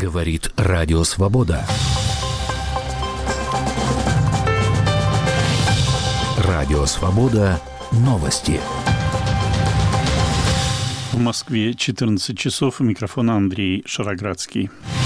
Говорит Радио Свобода. Радио Свобода. Новости. В Москве 14 часов. У микрофона Андрей Шароградский.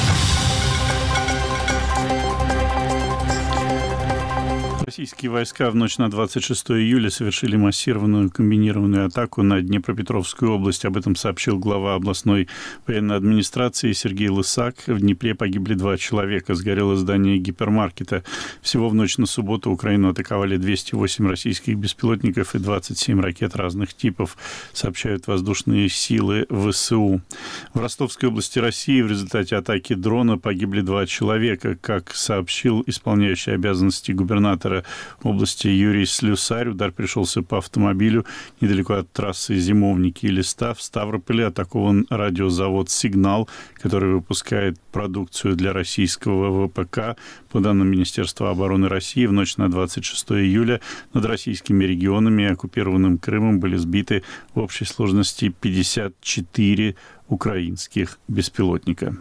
Российские войска в ночь на 26 июля совершили массированную комбинированную атаку на Днепропетровскую область. Об этом сообщил глава областной военной администрации Сергей Лысак. В Днепре погибли 2 человека. Сгорело здание гипермаркета. Всего в ночь на субботу Украину атаковали 208 российских беспилотников и 27 ракет разных типов, сообщают воздушные силы ВСУ. В Ростовской области России в результате атаки дрона погибли 2 человека. Как сообщил исполняющий обязанности губернатора области Юрий Слюсарь, удар пришелся по автомобилю недалеко от трассы Зимовники и Листа. В Ставрополе атакован радиозавод «Сигнал», который выпускает продукцию для российского ВПК. По данным Министерства обороны России, в ночь на 26 июля над российскими регионами и оккупированным Крымом были сбиты в общей сложности 54 украинских беспилотника.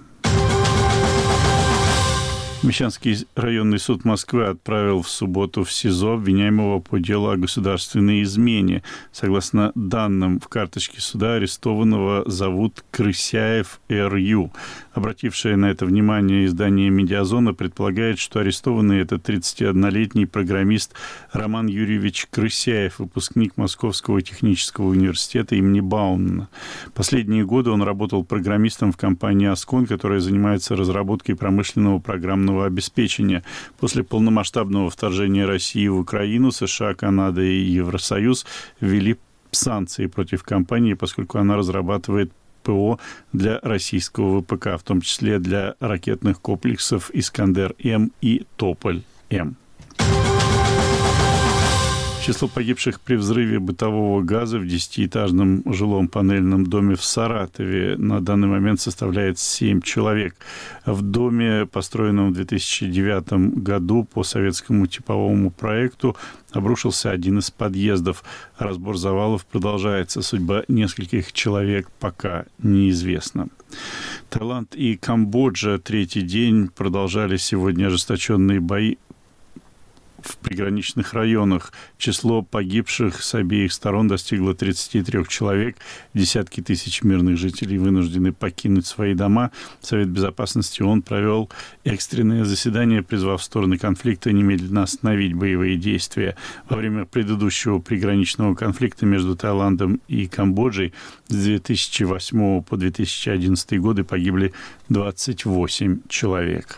Мещанский районный суд Москвы отправил в субботу в СИЗО обвиняемого по делу о государственной измене. Согласно данным в карточке суда, арестованного зовут Крысяев Р.Ю. Обратившее на это внимание издание «Медиазона» предполагает, что арестованный — это 31-летний программист Роман Юрьевич Крысяев, выпускник Московского технического университета имени Баумана. Последние годы он работал программистом в компании «Аскон», которая занимается разработкой промышленного программного обеспечения. После полномасштабного вторжения России в Украину США, Канада и Евросоюз ввели санкции против компании, поскольку она разрабатывает ПО для российского ВПК, в том числе для ракетных комплексов «Искандер-М» и «Тополь-М». Число погибших при взрыве бытового газа в 10-этажном жилом панельном доме в Саратове на данный момент составляет 7 человек. В доме, построенном в 2009 году по советскому типовому проекту, обрушился один из подъездов. Разбор завалов продолжается. Судьба нескольких человек пока неизвестна. Таиланд и Камбоджа третий день продолжали сегодня ожесточенные бои в приграничных районах. Число погибших с обеих сторон достигло 33 человек. Десятки тысяч мирных жителей вынуждены покинуть свои дома. Совет Безопасности ООН провел экстренное заседание, призвав стороны конфликта немедленно остановить боевые действия. Во время предыдущего приграничного конфликта между Таиландом и Камбоджей с 2008 по 2011 годы погибли 28 человек.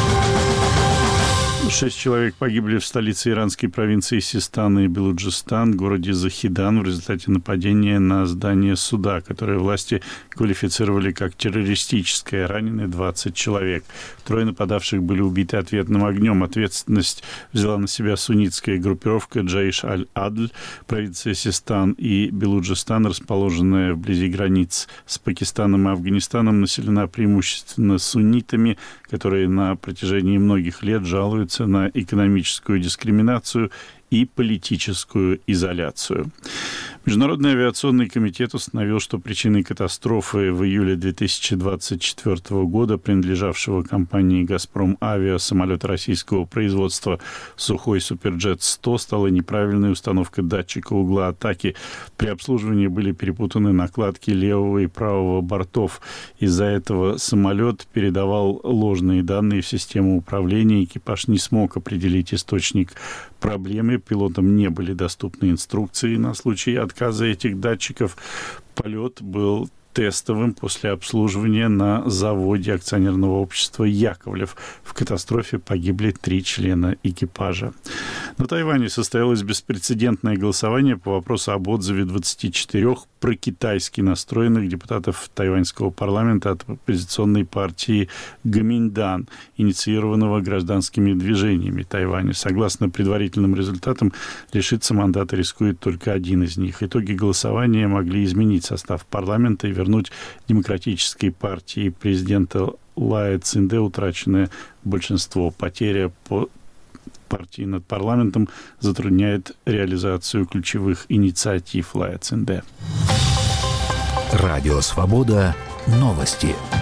6 человек погибли в столице иранской провинции Систан и Белуджистан, городе Захидан, в результате нападения на здание суда, которое власти квалифицировали как террористическое. Ранены 20 человек. 3 нападавших были убиты ответным огнем. Ответственность взяла на себя суннитская группировка Джейш аль-Адль. Провинция Систан и Белуджистан, расположенная вблизи границ с Пакистаном и Афганистаном, населена преимущественно суннитами, которые на протяжении многих лет жалуются на экономическую дискриминацию и политическую изоляцию. Международный авиационный комитет установил, что причиной катастрофы в июле 2024 года принадлежавшего компании «Газпром Авиа» самолета российского производства «Сухой Суперджет-100» стала неправильная установка датчика угла атаки. При обслуживании были перепутаны накладки левого и правого бортов. Из-за этого самолет передавал ложные данные в систему управления. Экипаж не смог определить источник проблемы. Пилотам не были доступны инструкции на случай отказа этих датчиков. Полет был тестовым после обслуживания на заводе акционерного общества «Яковлев». В катастрофе погибли 3 члена экипажа. На Тайване состоялось беспрецедентное голосование по вопросу об отзыве 24 прокитайски настроенных депутатов тайваньского парламента от оппозиционной партии Гоминьдан, инициированного гражданскими движениями Тайваня. Согласно предварительным результатам, лишиться мандата рискует только один из них. Итоги голосования могли изменить состав парламента и вернуть демократической партии президента Лая Цинде утраченное большинство. Потеря по партии над парламентом затрудняет реализацию ключевых инициатив Лая Цинде. Радио Свобода. Новости.